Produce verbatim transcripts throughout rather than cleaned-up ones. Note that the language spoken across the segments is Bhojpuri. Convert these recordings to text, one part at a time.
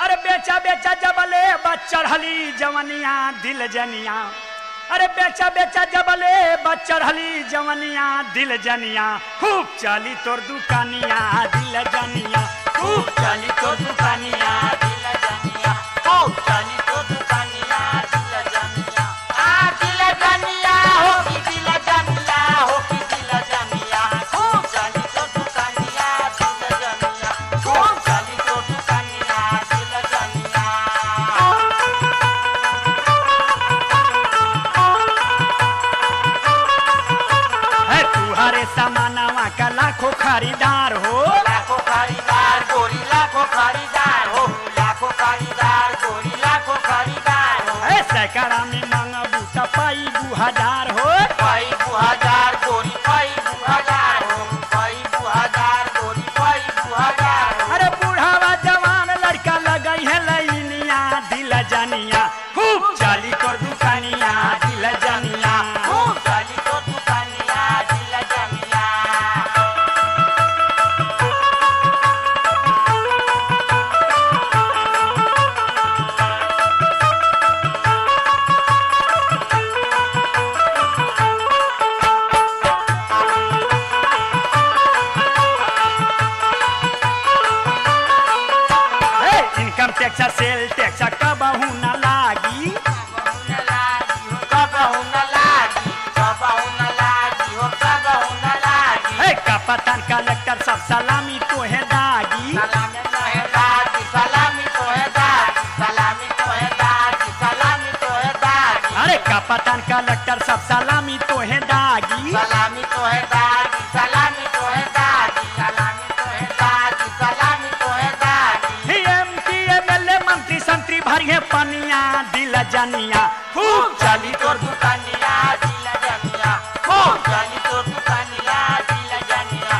अरे बेचा बेचा जबले बचढ़ली जवनिया दिल जनिया अरे बेचा बेचा जबले बचढ़ली जवनिया दिल जनिया खूब चली तोर दुकानिया दिल जनिया खूब चली तो दुकानिया दिल जनिया खूब चली तो दुकानिया दिल जनिया आ दिल जनिया हो की दिल जनिया हो की दिल जनिया खूब चली तो दुकानिया दिल जनिया खूब चली तो दुकानिया दिल जनिया है तुहरे सामानवा का लाखों खरीदार हो लाखों खरीदार गोरी लाखों खरीदार हो लाखों खरीदार गोरी लाखों खरीदार हो है सैकड़ा में मंगबू त पाई दू हजार हो पाई दू हजार गोरी पाई दू हजार हो पाई दू हजार गोरी पाई दू हजार हो अरे बूढ़ावा जवान लड़का लगई है लइनिया दिल जनिया खूब चली तोर दुकानिया दिल जनिया खूब चली तो दुकानिया दिल जनिया हे इनकम टैक्स सेल टैक्स कबहू न लागी न लागी हो कबहू न लागी कबहू न लागी हो कबहू न लागी हे कपतन कलेक्टर सब सलामी तोहे दागी सलामी तो है दादी सलामी तो है दादी सलामी तो है दादी सलामी तो है दादी अरे कपतन कलेक्टर सब सलामी तोहे दागी सलामी तो है दादी सलामी तो है दादी सलामी तो है दादी सलामी तो है दादी M P M L A मंत्री संतरी भरिए पनिया दिल जनिया खूब चली तो दुकानिया दिल जनिया खूब चली तो दुकानिया दिल जनिया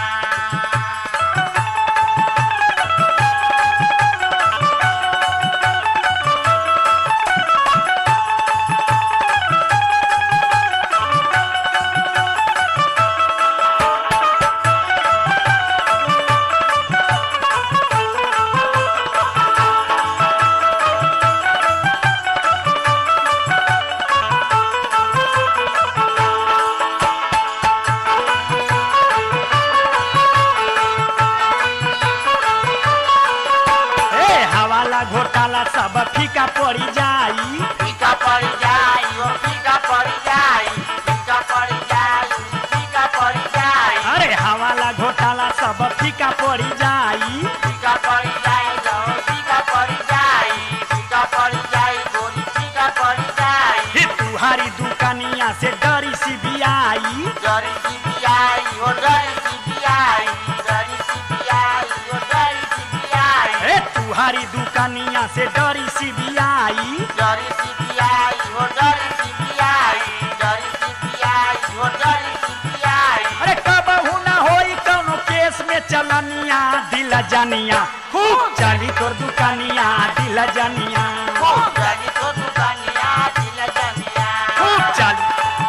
हे हवाला घोटाला सब फीका पड़ी जाई फीका पड़ जाई ओ फीका पड़ जाई फीका पड़ जाई फीका पड़ जाई अरे हवाला घोटाला सब फीका पड़ी जाई फीका पड़ जाई लो फीका पड़ जाई फीका पड़ जाई गोरी फीका पड़ जाई हे तुहारी दुकानिया से डरी सी भी आई डरी सी भी आई ओ डरी सी भी आई डरी सी भी आई ओ डरी सी भी आई हे तुहारी दुकानिया से डरी सी भी आई डरी सी भी आई ओ डरी सी भी आई डरी सी भी आई ओ डरी सी भी आई अरे कबहू न होई कौनो केस में चलनिया दिल जनिया खूब चली तोर दुकानिया दिल जनिया खूब चली तो दुकानिया दिल जनिया खूब चली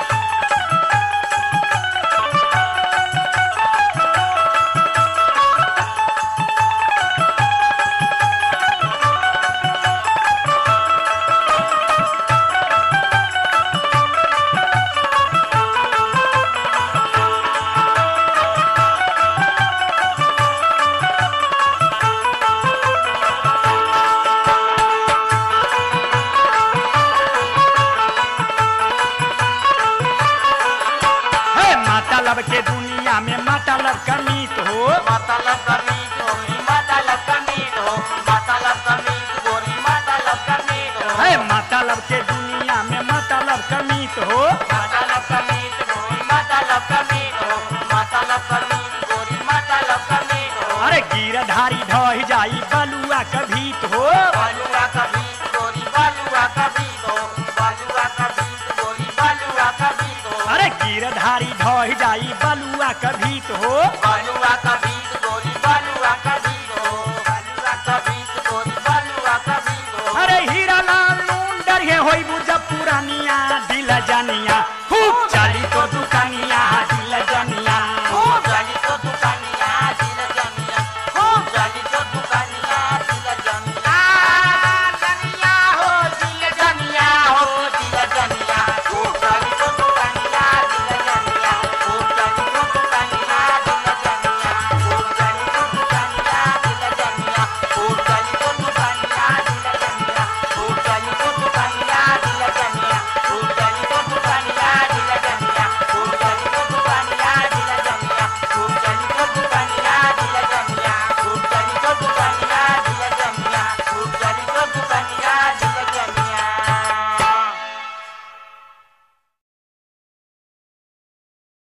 हे मतलब के दुनिया में मतलब का मीत हो मतलब कमीज गोरी मतलब कमीज हो मतलब कमीज गोरी मतलब कमीज हो है मतलब के दुनिया में मतलब का मीत हो मतलब कमीज गोरी मतलब कमीज हो मतलब कमीज गोरी मतलब कमीज हो अरे गिरधारी ढह जाई बलुआ कभीत हो बालुआ कमीज गोरी बालुआ कमीज हो बालुआ कमीज गोरी बालुआ कमीज हो अरे गिरधारी ढह जाई बलुआ कभीत हो बालुआ कमीज